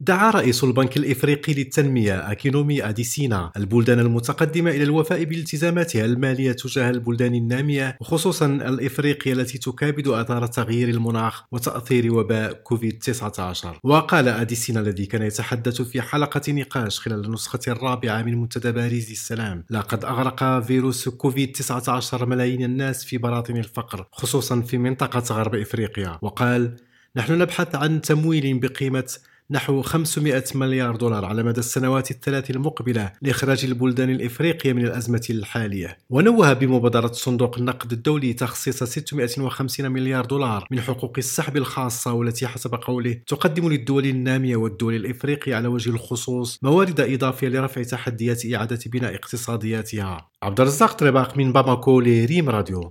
دعا رئيس البنك الإفريقي للتنمية أكينومي أديسينا البلدان المتقدمة إلى الوفاء بالالتزاماتها المالية تجاه البلدان النامية، وخصوصا الإفريقية التي تكابد آثار تغيير المناخ وتأثير وباء كوفيد-19. وقال أديسينا الذي كان يتحدث في حلقة نقاش خلال النسخة الرابعة من منتدى باريس السلام: لقد أغرق فيروس كوفيد-19 ملايين الناس في براثن الفقر، خصوصا في منطقة غرب إفريقيا. وقال: نحن نبحث عن تمويل بقيمة نحو 500 مليار دولار على مدى السنوات الثلاث المقبلة لإخراج البلدان الإفريقية من الأزمة الحالية. ونوه بمبادرة صندوق النقد الدولي تخصيص 650 مليار دولار من حقوق السحب الخاصة، والتي حسب قوله تقدم للدول النامية والدول الإفريقية على وجه الخصوص موارد إضافية لرفع تحديات إعادة بناء اقتصادياتها. عبد الرزاق طرباق من باماكو لريم راديو.